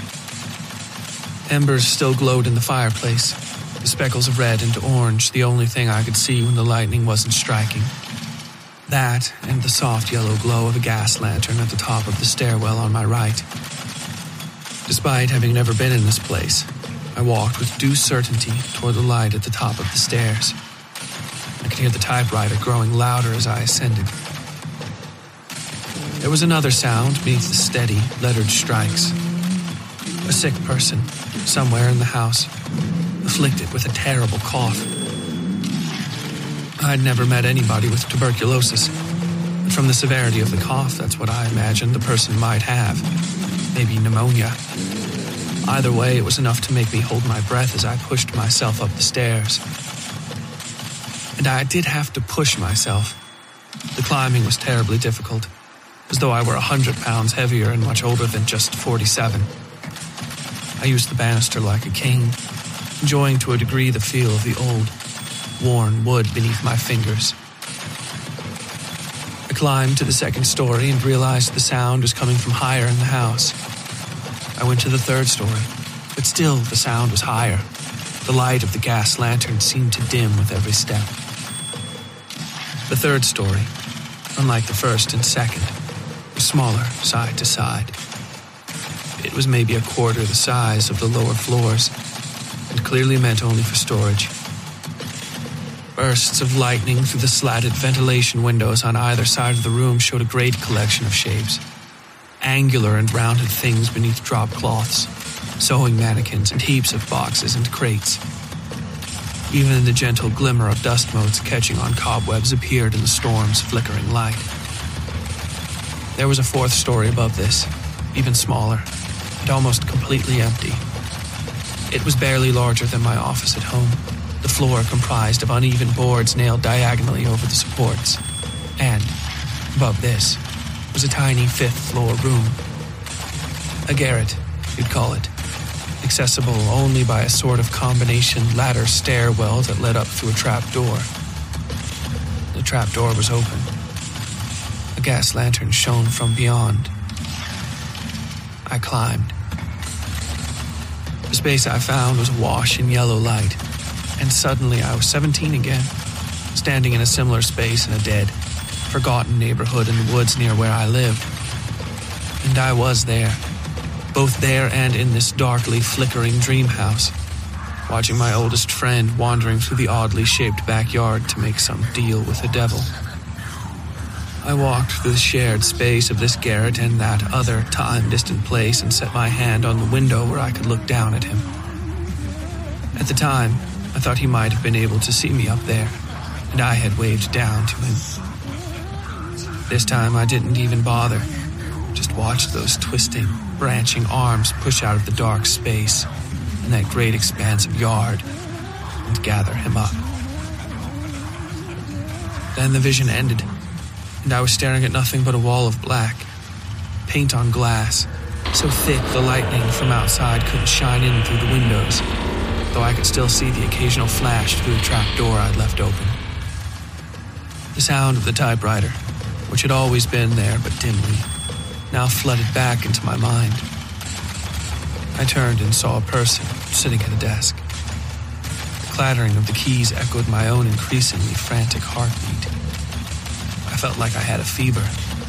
Embers still glowed in the fireplace, the speckles of red and orange, the only thing I could see when the lightning wasn't striking. That and the soft yellow glow of a gas lantern at the top of the stairwell on my right. Despite having never been in this place, I walked with due certainty toward the light at the top of the stairs. I could hear the typewriter growing louder as I ascended. There was another sound beneath the steady, lettered strikes. A sick person, somewhere in the house, afflicted with a terrible cough. I'd never met anybody with tuberculosis, but from the severity of the cough, that's what I imagined the person might have. Maybe pneumonia. Either way, it was enough to make me hold my breath as I pushed myself up the stairs. And I did have to push myself. The climbing was terribly difficult, as though I were a hundred pounds heavier and much older than just forty-seven. I used the banister like a cane, enjoying to a degree the feel of the old, worn wood beneath my fingers. I climbed to the second story and realized the sound was coming from higher in the house. I went to the third story, but still the sound was higher. The light of the gas lantern seemed to dim with every step. The third story, unlike the first and second, was smaller side to side. It was maybe a quarter the size of the lower floors, and clearly meant only for storage. Bursts of lightning through the slatted ventilation windows on either side of the room showed a great collection of shapes. Angular and rounded things beneath drop cloths, sewing mannequins, and heaps of boxes and crates. Even the gentle glimmer of dust motes catching on cobwebs appeared in the storm's flickering light. There was a fourth story above this, even smaller, and almost completely empty. It was barely larger than my office at home, the floor comprised of uneven boards nailed diagonally over the supports. And, above this, was a tiny fifth-floor room. A garret, you'd call it, accessible only by a sort of combination ladder stairwell that led up through a trap door. The trap door was open. A gas lantern shone from beyond. I climbed. The space I found was awash in yellow light, and suddenly I was seventeen again, standing in a similar space in a dead, forgotten neighborhood in the woods near where I lived. And I was there, both there and in this darkly flickering dream house, watching my oldest friend wandering through the oddly shaped backyard to make some deal with the devil. I walked through the shared space of this garret and that other time-distant place and set my hand on the window where I could look down at him. At the time, I thought he might have been able to see me up there, and I had waved down to him. This time I didn't even bother. just watched those twisting, branching arms push out of the dark space in that great expanse of yard and gather him up. Then the vision ended, and I was staring at nothing but a wall of black, paint on glass, so thick the lightning from outside couldn't shine in through the windows, though I could still see the occasional flash through the trap door I'd left open. The sound of the typewriter, which had always been there but dimly, now flooded back into my mind. I turned and saw a person sitting at a desk. The clattering of the keys echoed my own increasingly frantic heartbeat. I felt like I had a fever.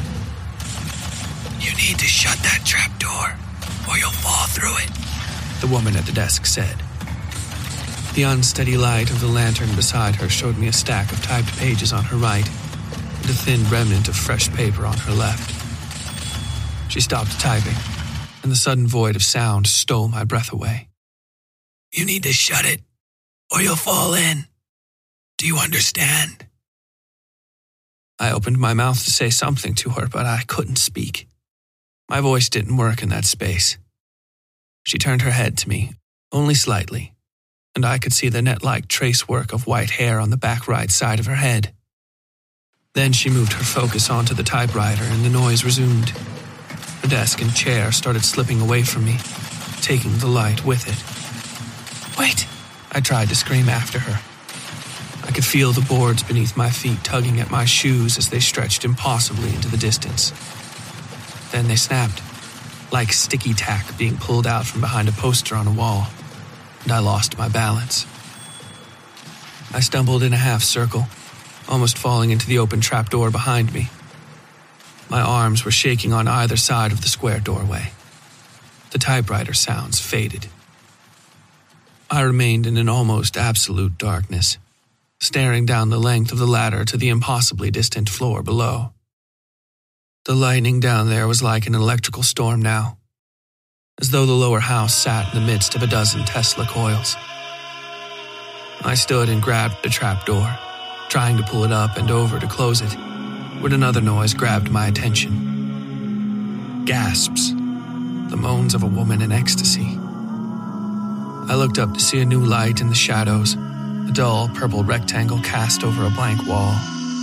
"You need to shut that trap door, or you'll fall through it," the woman at the desk said. The unsteady light of the lantern beside her showed me a stack of typed pages on her right and a thin remnant of fresh paper on her left. She stopped typing, and the sudden void of sound stole my breath away. "You need to shut it, or you'll fall in. Do you understand?" I opened my mouth to say something to her, but I couldn't speak. My voice didn't work in that space. She turned her head to me, only slightly, and I could see the net-like tracework of white hair on the back right side of her head. Then she moved her focus onto the typewriter, and the noise resumed. The desk and chair started slipping away from me, taking the light with it. "Wait!" I tried to scream after her. I could feel the boards beneath my feet tugging at my shoes as they stretched impossibly into the distance. Then they snapped, like sticky tack being pulled out from behind a poster on a wall, and I lost my balance. I stumbled in a half circle, almost falling into the open trapdoor behind me. My arms were shaking on either side of the square doorway. The typewriter sounds faded. I remained in an almost absolute darkness, staring down the length of the ladder to the impossibly distant floor below. The lightning down there was like an electrical storm now, as though the lower house sat in the midst of a dozen Tesla coils. I stood and grabbed the trapdoor, trying to pull it up and over to close it, when another noise grabbed my attention. Gasps, the moans of a woman in ecstasy. I looked up to see a new light in the shadows, a dull purple rectangle cast over a blank wall.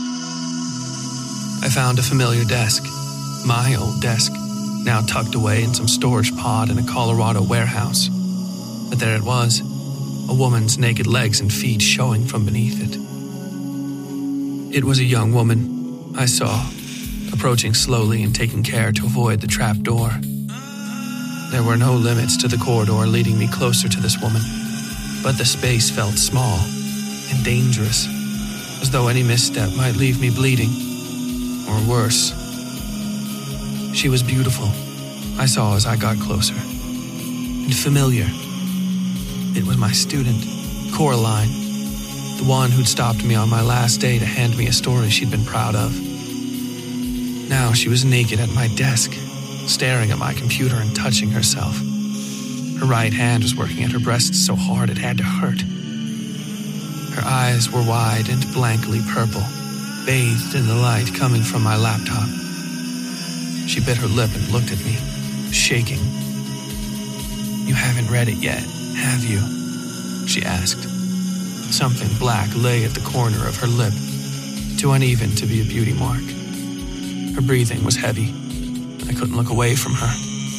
I found a familiar desk, my old desk, now tucked away in some storage pod in a Colorado warehouse. But there it was, a woman's naked legs and feet showing from beneath it. It was a young woman I saw, approaching slowly and taking care to avoid the trap door. There were no limits to the corridor leading me closer to this woman, but the space felt small and dangerous, as though any misstep might leave me bleeding, or worse. She was beautiful, I saw as I got closer, and familiar. It was my student, Coraline, the one who'd stopped me on my last day to hand me a story she'd been proud of. Now she was naked at my desk, staring at my computer and touching herself. Her right hand was working at her breasts so hard it had to hurt. Her eyes were wide and blankly purple, bathed in the light coming from my laptop. She bit her lip and looked at me, shaking. "You haven't read it yet, have you?" she asked. Something black lay at the corner of her lip, too uneven to be a beauty mark. Her breathing was heavy. I couldn't look away from her.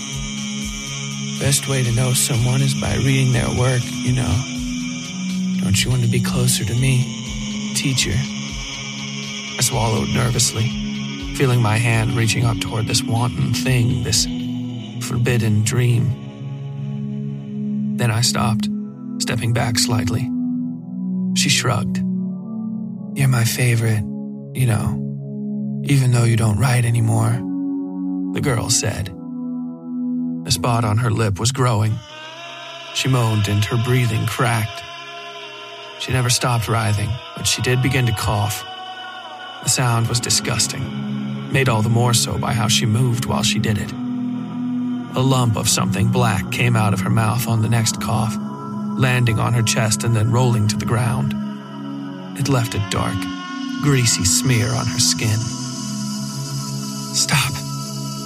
"Best way to know someone is by reading their work, you know. Don't you want to be closer to me, teacher?" I swallowed nervously, feeling my hand reaching up toward this wanton thing, this forbidden dream. Then I stopped, stepping back slightly. She shrugged. "You're my favorite, you know, even though you don't write anymore," the girl said. The spot on her lip was growing. She moaned and her breathing cracked. She never stopped writhing, but she did begin to cough. The sound was disgusting, made all the more so by how she moved while she did it. A lump of something black came out of her mouth on the next cough, landing on her chest and then rolling to the ground. It left a dark, greasy smear on her skin. "Stop,"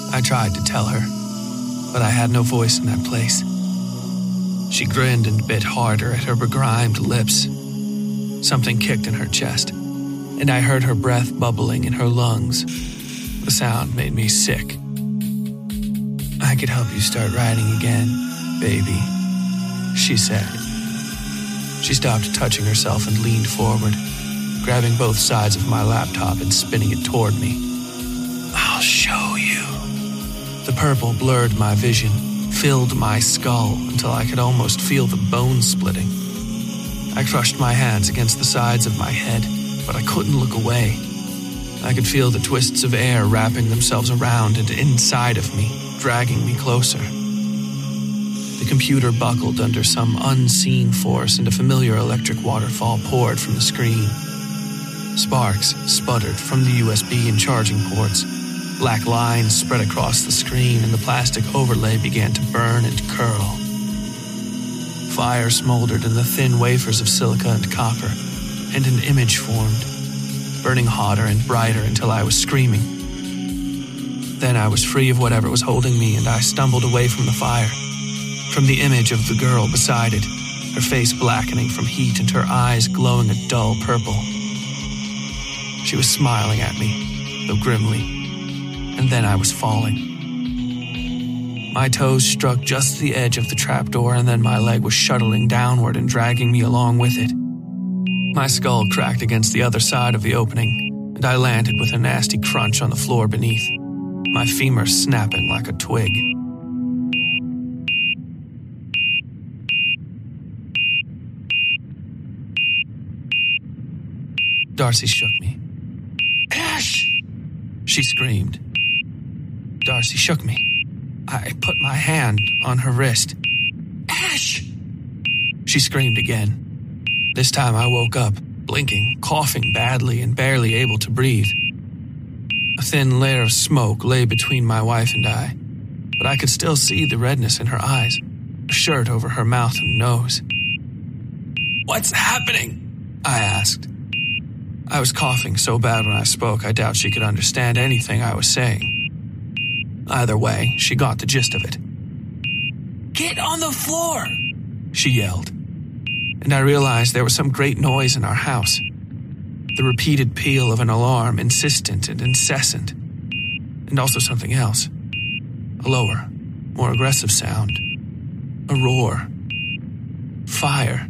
I tried to tell her, but I had no voice in that place. She grinned and bit harder at her begrimed lips. Something kicked in her chest, and I heard her breath bubbling in her lungs. The sound made me sick. "I could help you start writing again, baby," she said. She stopped touching herself and leaned forward, grabbing both sides of my laptop and spinning it toward me. "I'll show you." The purple blurred my vision, filled my skull until I could almost feel the bone splitting. I crushed my hands against the sides of my head, but I couldn't look away. I could feel the twists of air wrapping themselves around and inside of me, dragging me closer. The computer buckled under some unseen force, and a familiar electric waterfall poured from the screen. Sparks sputtered from the U S B and charging ports. Black lines spread across the screen, and the plastic overlay began to burn and curl. Fire smoldered in the thin wafers of silica and copper, and an image formed, burning hotter and brighter until I was screaming. Then I was free of whatever was holding me, and I stumbled away from the fire, from the image of the girl beside it, her face blackening from heat and her eyes glowing a dull purple. She was smiling at me, though grimly. And then I was falling. My toes struck just the edge of the trapdoor, and then my leg was shuttling downward and dragging me along with it. My skull cracked against the other side of the opening, and I landed with a nasty crunch on the floor beneath, my femur snapping like a twig. Darcy shook me. "Ash!" she screamed. Darcy shook me. I put my hand on her wrist. "Ash!" She screamed again. This time I woke up, blinking, coughing badly and barely able to breathe. A thin layer of smoke lay between my wife and I, but I could still see the redness in her eyes, a shirt over her mouth and nose. "What's happening?" I asked. I was coughing so bad when I spoke I doubt she could understand anything I was saying. Either way, she got the gist of it. "Get on the floor!" she yelled. And I realized there was some great noise in our house. The repeated peal of an alarm, insistent and incessant. And also something else. A lower, more aggressive sound. A roar. Fire.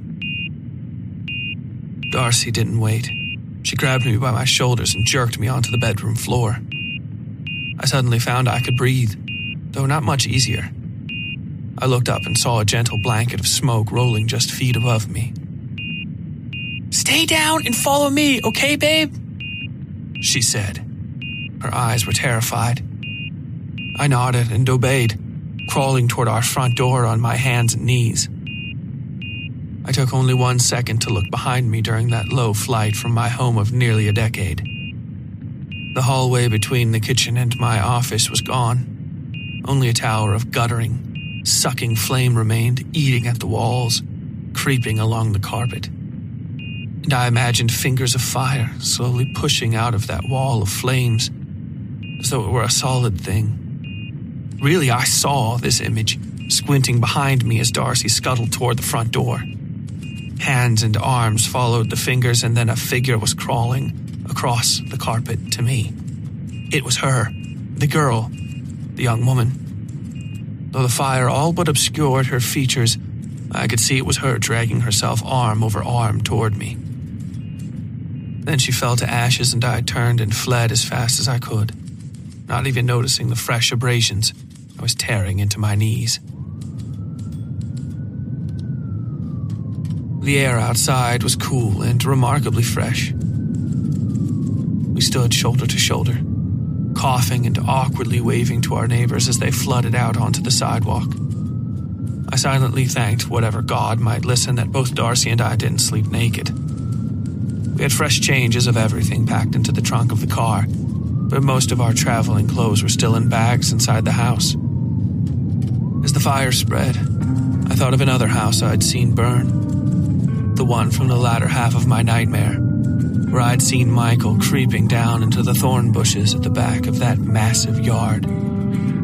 Darcy didn't wait. She grabbed me by my shoulders and jerked me onto the bedroom floor. I suddenly found I could breathe, though not much easier. I looked up and saw a gentle blanket of smoke rolling just feet above me. "Stay down and follow me, okay, babe?" she said. Her eyes were terrified. I nodded and obeyed, crawling toward our front door on my hands and knees. I took only one second to look behind me during that low flight from my home of nearly a decade. The hallway between the kitchen and my office was gone. Only a tower of guttering, sucking flame remained, eating at the walls, creeping along the carpet. And I imagined fingers of fire slowly pushing out of that wall of flames, as though it were a solid thing. Really, I saw this image, squinting behind me as Darcy scuttled toward the front door. Hands and arms followed the fingers, and then a figure was crawling across the carpet to me. It was her, the girl, the young woman. Though the fire all but obscured her features, I could see it was her dragging herself arm over arm toward me. Then she fell to ashes, and I turned and fled as fast as I could, not even noticing the fresh abrasions I was tearing into my knees. The air outside was cool and remarkably fresh. We stood shoulder to shoulder, coughing and awkwardly waving to our neighbors as they flooded out onto the sidewalk. I silently thanked whatever God might listen that both Darcy and I didn't sleep naked. We had fresh changes of everything packed into the trunk of the car, but most of our traveling clothes were still in bags inside the house. As the fire spread, I thought of another house I'd seen burn. The one from the latter half of my nightmare, where I'd seen Michael creeping down into the thorn bushes at the back of that massive yard.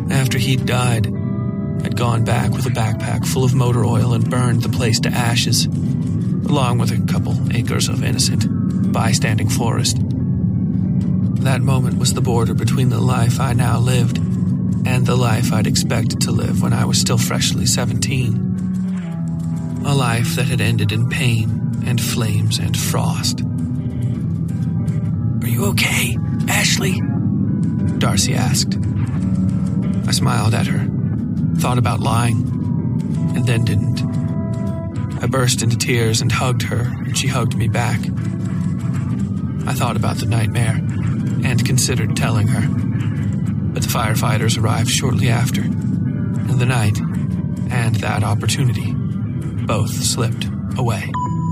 after he'd died, had gone back with a backpack full of motor oil and burned the place to ashes, along with a couple acres of innocent, bystanding forest. That moment was the border between the life I now lived and the life I'd expected to live when I was still freshly seventeen. A life that had ended in pain and flames and frost. "Are you okay, Ashley?" Darcy asked. I smiled at her, thought about lying, and then didn't. I burst into tears and hugged her, and she hugged me back. I thought about the nightmare and considered telling her, but the firefighters arrived shortly after, and the night and that opportunity both slipped away.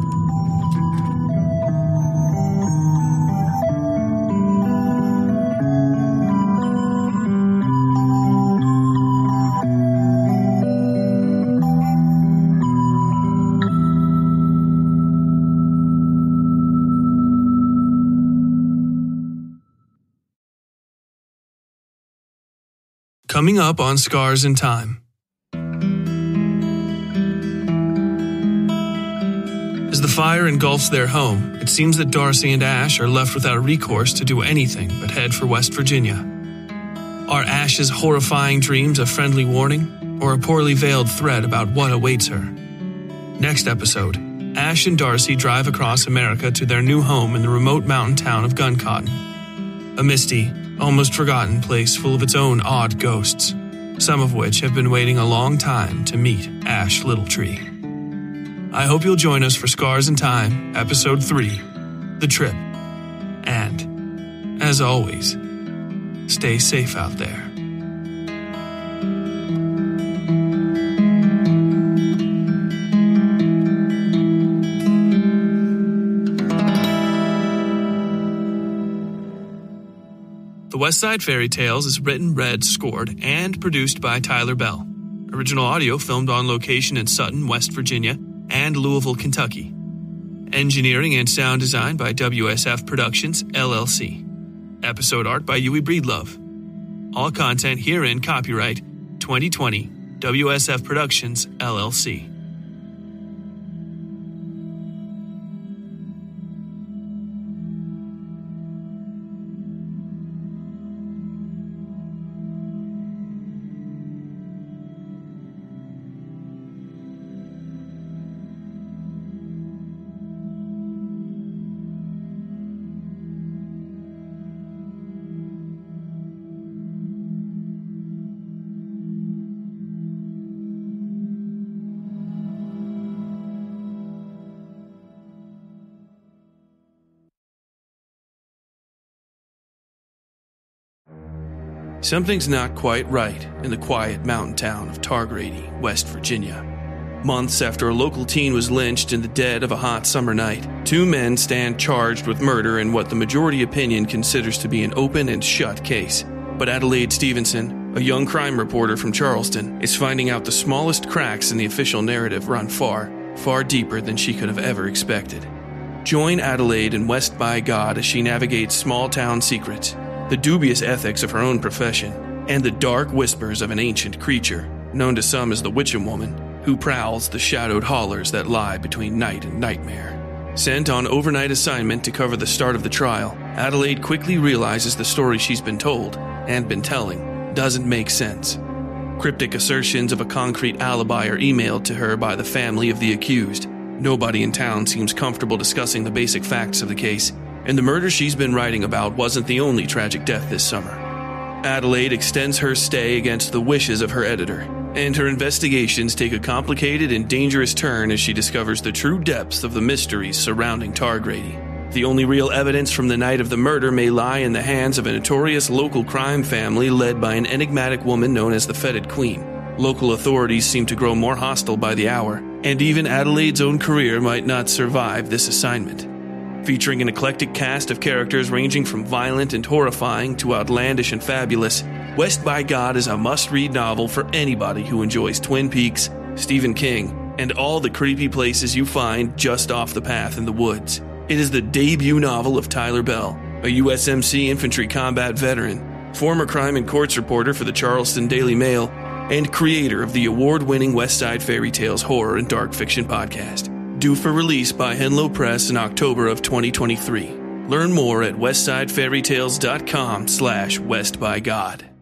Coming up on Scars in Time. As the fire engulfs their home, it seems that Darcy and Ash are left without recourse to do anything but head for West Virginia. Are Ash's horrifying dreams a friendly warning, or a poorly veiled threat about what awaits her? Next episode, Ash and Darcy drive across America to their new home in the remote mountain town of Guncotton. A misty, almost forgotten place full of its own odd ghosts, some of which have been waiting a long time to meet Ash Littletree. I hope you'll join us for Scars in Time, Episode three, The Trip. And, as always, stay safe out there. The West Side Fairy Tales is written, read, scored, and produced by Tyler Bell. Original audio filmed on location in Sutton, West Virginia, and Louisville, Kentucky. Engineering and sound design by W S F Productions, L L C. Episode art by Yui Breedlove. All content herein copyright twenty twenty W S F Productions, L L C. Something's not quite right in the quiet mountain town of Targrady, West Virginia. Months after a local teen was lynched in the dead of a hot summer night, two men stand charged with murder in what the majority opinion considers to be an open and shut case. But Adelaide Stevenson, a young crime reporter from Charleston, is finding out the smallest cracks in the official narrative run far, far deeper than she could have ever expected. Join Adelaide in West by God as she navigates small-town secrets, the dubious ethics of her own profession, and the dark whispers of an ancient creature, known to some as the Witchem Woman, who prowls the shadowed hollers that lie between night and nightmare. Sent on overnight assignment to cover the start of the trial, Adelaide quickly realizes the story she's been told, and been telling, doesn't make sense. Cryptic assertions of a concrete alibi are emailed to her by the family of the accused. Nobody in town seems comfortable discussing the basic facts of the case, and the murder she's been writing about wasn't the only tragic death this summer. Adelaide extends her stay against the wishes of her editor, and her investigations take a complicated and dangerous turn as she discovers the true depths of the mysteries surrounding Targrady. The only real evidence from the night of the murder may lie in the hands of a notorious local crime family led by an enigmatic woman known as the Fetid Queen. Local authorities seem to grow more hostile by the hour, and even Adelaide's own career might not survive this assignment. Featuring an eclectic cast of characters ranging from violent and horrifying to outlandish and fabulous, West by God is a must-read novel for anybody who enjoys Twin Peaks, Stephen King, and all the creepy places you find just off the path in the woods. It is the debut novel of Tyler Bell, a U S M C infantry combat veteran, former crime and courts reporter for the Charleston Daily Mail, and creator of the award-winning West Side Fairy Tales horror and dark fiction podcast. Due for release by Henlo Press in October of twenty twenty-three. Learn more at westsidefairytales.com slash westbygod.